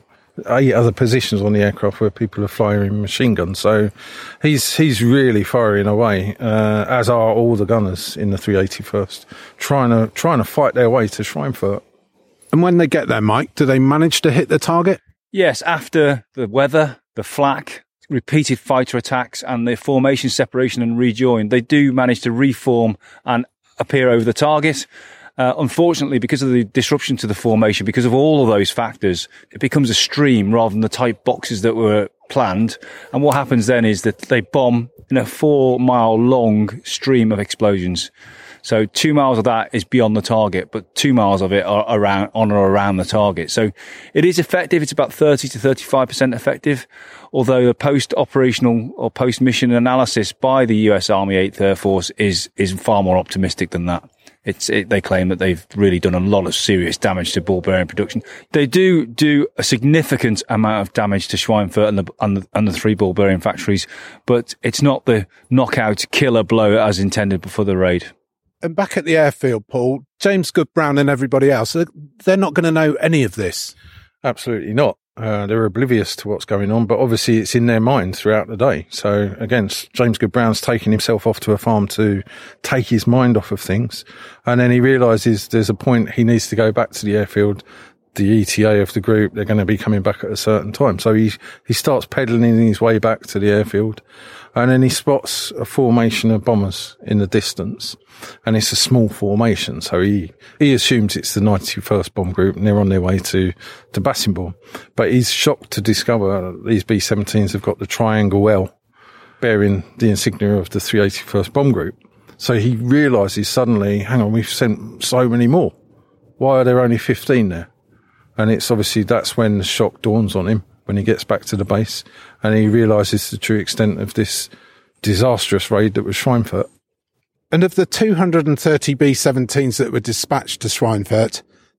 8 other positions on the aircraft where people are firing machine guns. So he's really firing away, as are all the gunners in the 381st, trying to fight their way to Schweinfurt. And when they get there, Mike, do they manage to hit the target? Yes, after the weather, the flak, repeated fighter attacks and the formation separation and rejoin, they do manage to reform and appear over the target. Unfortunately, because of the disruption to the formation, because of all of those factors, it becomes a stream rather than the tight boxes that were planned. And what happens then is that they bomb in a 4-mile long stream of explosions. So 2 miles of that is beyond the target, but 2 miles of it are around the target. So it is effective. It's about 30 to 35% effective, although the post-operational or post-mission analysis by the US Army 8th Air Force is far more optimistic than that. They claim that they've really done a lot of serious damage to ball bearing production. They do a significant amount of damage to Schweinfurt and the 3 ball bearing factories, but it's not the knockout killer blow as intended before the raid. And back at the airfield, Paul, James Good Brown and everybody else, they're not going to know any of this. Absolutely not. They're oblivious to what's going on, but obviously it's in their mind throughout the day. So again, James Good Brown's taking himself off to a farm to take his mind off of things. And then he realises there's a point he needs to go back to the airfield. The ETA of the group, they're going to be coming back at a certain time. So he starts pedalling his way back to the airfield, and then he spots a formation of bombers in the distance. And it's a small formation, so he assumes it's the 91st Bomb Group and they're on their way to Bassingbourn. But he's shocked to discover these B-17s have got the triangle L bearing the insignia of the 381st Bomb Group. So he realises suddenly, hang on, we've sent so many more. Why are there only 15 there? And it's obviously that's when the shock dawns on him, when he gets back to the base and he realises the true extent of this disastrous raid that was Schweinfurt. And of the 230 B-17s that were dispatched to Schweinfurt,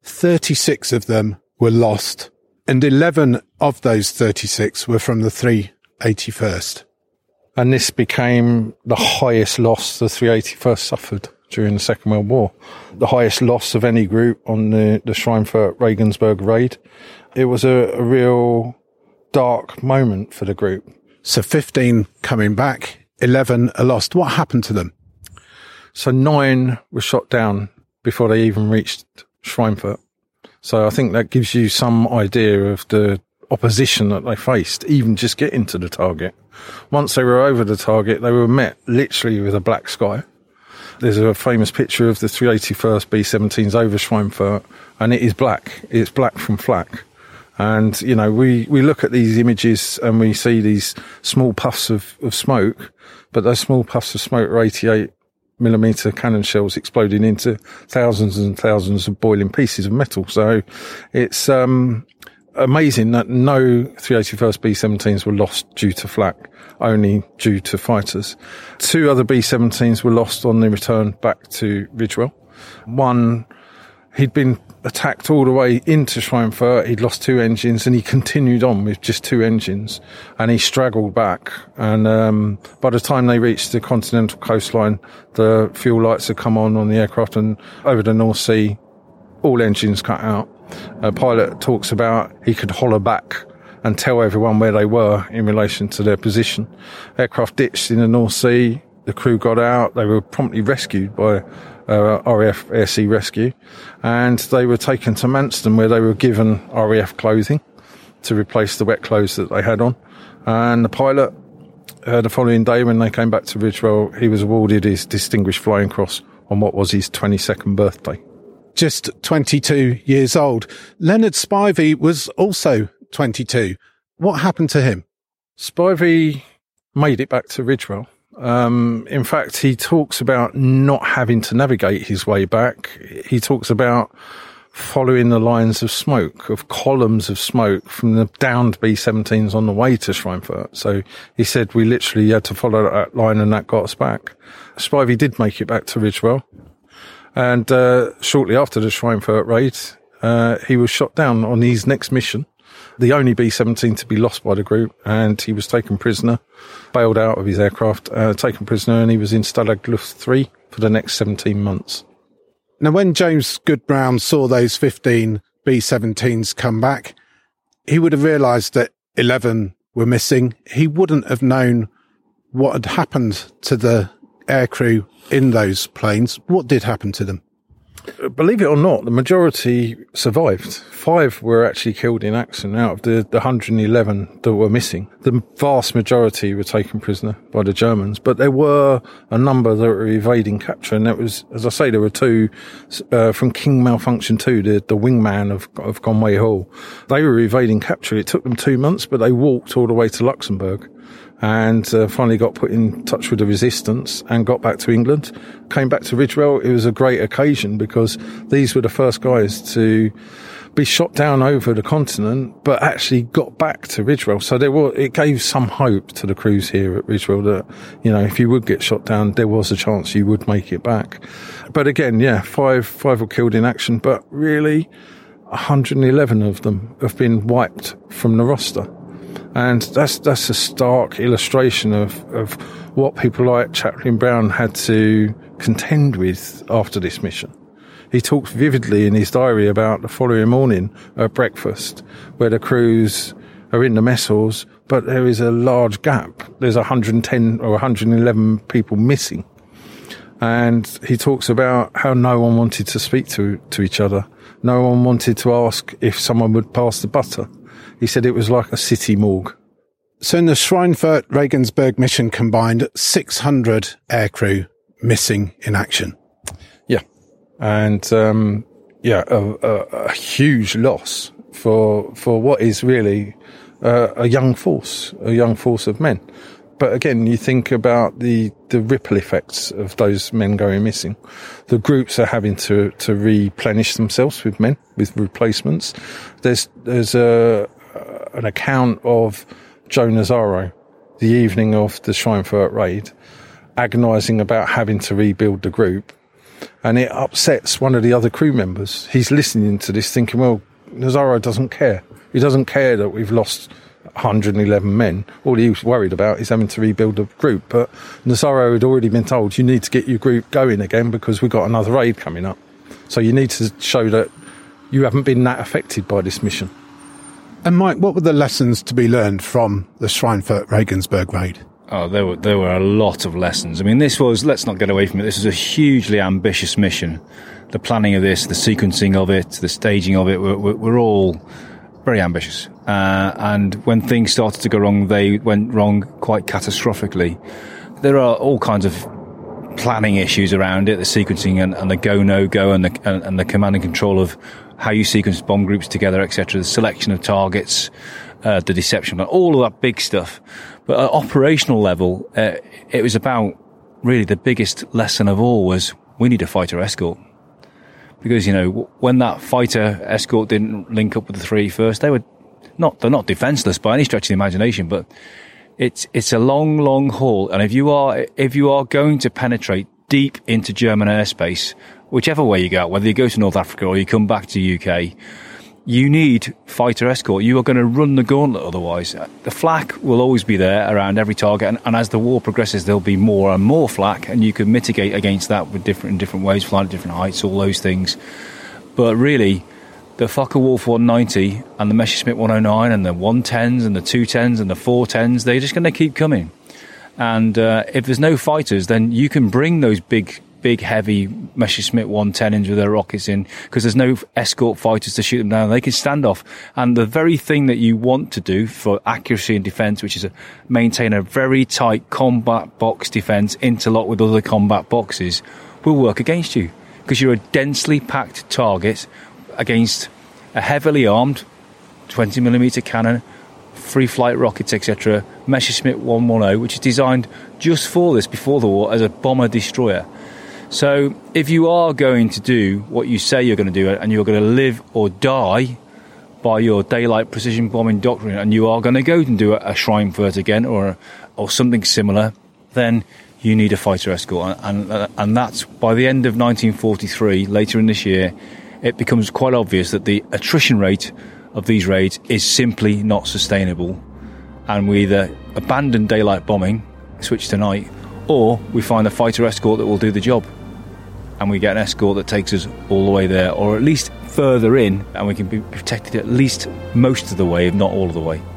36 of them were lost, and 11 of those 36 were from the 381st. And this became the highest loss the 381st suffered during the Second World War. The highest loss of any group on the Schweinfurt-Regensburg raid. It was a real dark moment for the group. So 15 coming back, 11 are lost. What happened to them? So 9 were shot down before they even reached Schweinfurt. So I think that gives you some idea of the opposition that they faced, even just getting to the target. Once they were over the target, they were met literally with a black sky. There's a famous picture of the 381st B-17s over Schweinfurt, and it is black. It's black from flak. And, we look at these images and we see these small puffs of smoke, but those small puffs of smoke are 88mm cannon shells exploding into thousands and thousands of boiling pieces of metal. So it's amazing that no 381st B-17s were lost due to flak, only due to fighters. 2 other B-17s were lost on the return back to Ridgewell. One, He'd been attacked all the way into Schweinfurt. He'd lost 2 engines, and he continued on with just 2 engines, and he straggled back. And by the time they reached the continental coastline, the fuel lights had come on the aircraft, and over the North Sea, all engines cut out. A pilot talks about he could holler back and tell everyone where they were in relation to their position. Aircraft ditched in the North Sea. The crew got out. They were promptly rescued by RAF Air Sea Rescue, and they were taken to Manston, where they were given RAF clothing to replace the wet clothes that they had on. And the pilot, the following day when they came back to Ridgewell, he was awarded his Distinguished Flying Cross on what was his 22nd birthday. Just 22 years old. Leonard Spivey was also 22. What happened to him? Spivey made it back to Ridgewell. In fact, he talks about not having to navigate his way back. He talks about following the lines of smoke, of columns of smoke from the downed B-17s on the way to Schweinfurt. So he said we literally had to follow that line, and that got us back. Spivey did make it back to Ridgewell. And shortly after the Schweinfurt raid, he was shot down on his next mission, the only B-17 to be lost by the group, and he was taken prisoner, bailed out of his aircraft, taken prisoner, and he was in Stalag Luft 3 for the next 17 months. Now, when James Goodbrown saw those 15 B-17s come back, he would have realised that 11 were missing. He wouldn't have known what had happened to the aircrew in those planes. What did happen to them? Believe it or not, the majority survived. 5 were actually killed in action out of the 111 that were missing. The vast majority were taken prisoner by the Germans, but there were a number that were evading capture, and that was, as I say, there were 2 from King Malfunction 2, the wingman of Conway Hall. They were evading capture. It took them 2 months, but they walked all the way to Luxembourg, and finally got put in touch with the resistance and got back to England, came back to Ridgewell. It was a great occasion because these were the first guys to be shot down over the continent, but actually got back to Ridgewell. So it gave some hope to the crews here at Ridgewell that, you know, if you would get shot down, there was a chance you would make it back. But again, 5 were killed in action, but really 111 of them have been wiped from the roster. And that's a stark illustration of what people like Chaplain Brown had to contend with after this mission. He talks vividly in his diary about the following morning at breakfast, where the crews are in the mess halls, but there is a large gap. There's 110 or 111 people missing. And he talks about how no one wanted to speak to each other. No one wanted to ask if someone would pass the butter. He said it was like a city morgue. So in the Schweinfurt-Regensburg mission combined, 600 aircrew missing in action. Yeah. And, a huge loss for what is really a young force of men. But again, you think about the ripple effects of those men going missing. The groups are having to replenish themselves with men, with replacements. There's an account of Joe Nazaro, the evening of the Schweinfurt raid, agonising about having to rebuild the group, and it upsets one of the other crew members. He's listening to this thinking, well, Nazaro doesn't care. He doesn't care that we've lost 111 men. All he was worried about is having to rebuild the group. But Nazaro had already been told, you need to get your group going again because we've got another raid coming up. So you need to show that you haven't been that affected by this mission. And Mike, what were the lessons to be learned from the Schweinfurt-Regensburg raid? Oh, there were a lot of lessons. I mean, let's not get away from it, this was a hugely ambitious mission. The planning of this, the sequencing of it, the staging of it, were all very ambitious. And when things started to go wrong, they went wrong quite catastrophically. There are all kinds of planning issues around it, the sequencing and the go, no-go and the command and control of how you sequence bomb groups together, etc., the selection of targets, the deception, all of that big stuff. But at operational level, it was about, really the biggest lesson of all was we need a fighter escort. Because, you know, when that fighter escort didn't link up with the 3 first, they're not defenseless by any stretch of the imagination, but it's a long, long haul. And if you are going to penetrate deep into German airspace whichever way you go, whether you go to North Africa or you come back to UK, you need fighter escort. You are going to run the gauntlet otherwise. The flak will always be there around every target, and as the war progresses, there'll be more and more flak, and you can mitigate against that with different ways, flying at different heights, all those things. But really, the Focke-Wulf 190 and the Messerschmitt 109 and the 110s and the 210s and the 410s, they're just going to keep coming. And if there's no fighters, then you can bring those big, heavy Messerschmitt 110s with their rockets in, because there's no escort fighters to shoot them down. They can stand off. And the very thing that you want to do for accuracy and defence, which is maintain a very tight combat box defence interlocked with other combat boxes, will work against you, because you're a densely packed target against a heavily armed 20mm cannon, free flight rockets, etc. Messerschmitt 110, which is designed just for this before the war as a bomber destroyer. So if you are going to do what you say you're going to do, and you're going to live or die by your daylight precision bombing doctrine, and you are going to go and do a Schweinfurt again or something similar, then you need a fighter escort. And that's by the end of 1943, later in this year, it becomes quite obvious that the attrition rate of these raids is simply not sustainable. And we either abandon daylight bombing, switch to night, or we find a fighter escort that will do the job. And we get an escort that takes us all the way there, or at least further in, and we can be protected at least most of the way, if not all of the way.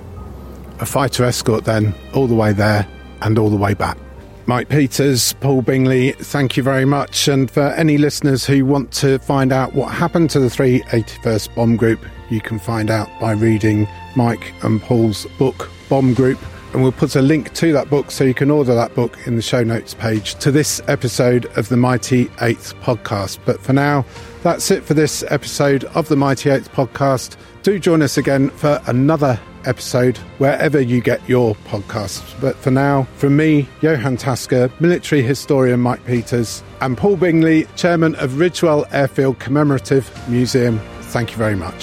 A fighter escort then, all the way there and all the way back. Mike Peters, Paul Bingley, thank you very much. And for any listeners who want to find out what happened to the 381st Bomb Group, you can find out by reading Mike and Paul's book, Bomb Group. And we'll put a link to that book so you can order that book in the show notes page to this episode of the Mighty 8th podcast. But for now, that's it for this episode of the Mighty 8th podcast. Do join us again for another episode wherever you get your podcasts. But for now, from me, Johan Tasker, military historian Mike Peters, and Paul Bingley, chairman of Ridgewell Airfield Commemorative Museum, thank you very much.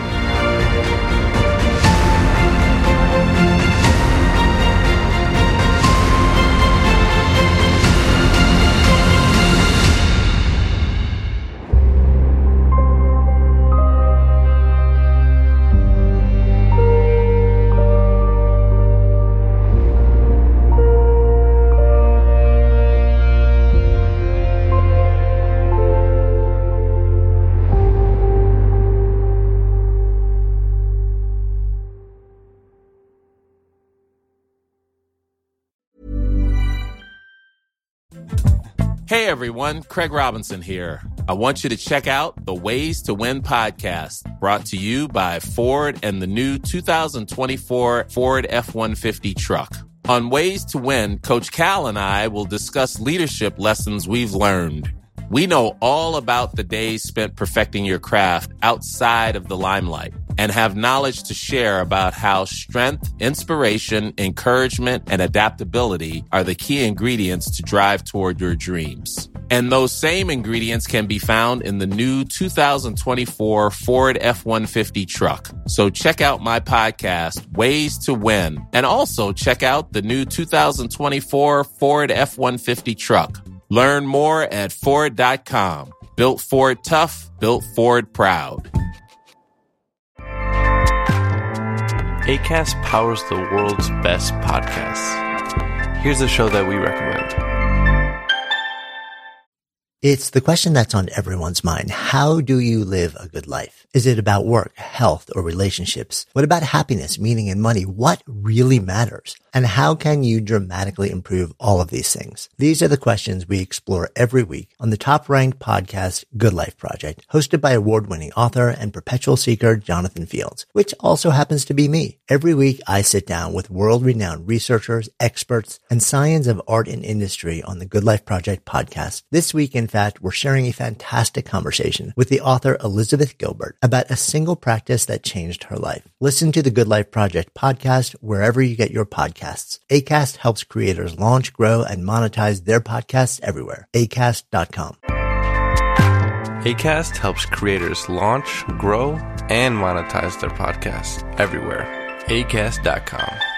Hey everyone, Craig Robinson here. I want you to check out the Ways to Win podcast, brought to you by Ford and the new 2024 Ford F-150 truck. On Ways to Win, Coach Cal and I will discuss leadership lessons we've learned. We know all about the days spent perfecting your craft outside of the limelight and have knowledge to share about how strength, inspiration, encouragement, and adaptability are the key ingredients to drive toward your dreams. And those same ingredients can be found in the new 2024 Ford F-150 truck. So check out my podcast, Ways to Win, and also check out the new 2024 Ford F-150 truck. Learn more at Ford.com. Built Ford tough, built Ford proud. Acast powers the world's best podcasts. Here's a show that we recommend. It's the question that's on everyone's mind. How do you live a good life? Is it about work, health, or relationships? What about happiness, meaning, and money? What really matters? And how can you dramatically improve all of these things? These are the questions we explore every week on the top-ranked podcast, Good Life Project, hosted by award-winning author and perpetual seeker Jonathan Fields, which also happens to be me. Every week, I sit down with world-renowned researchers, experts, and scions of art and industry on the Good Life Project podcast. This week, in fact, we're sharing a fantastic conversation with the author Elizabeth Gilbert about a single practice that changed her life. Listen to the Good Life Project podcast wherever you get your podcasts. Acast helps creators launch, grow, and monetize their podcasts everywhere. Acast.com. Acast helps creators launch, grow, and monetize their podcasts everywhere. Acast.com.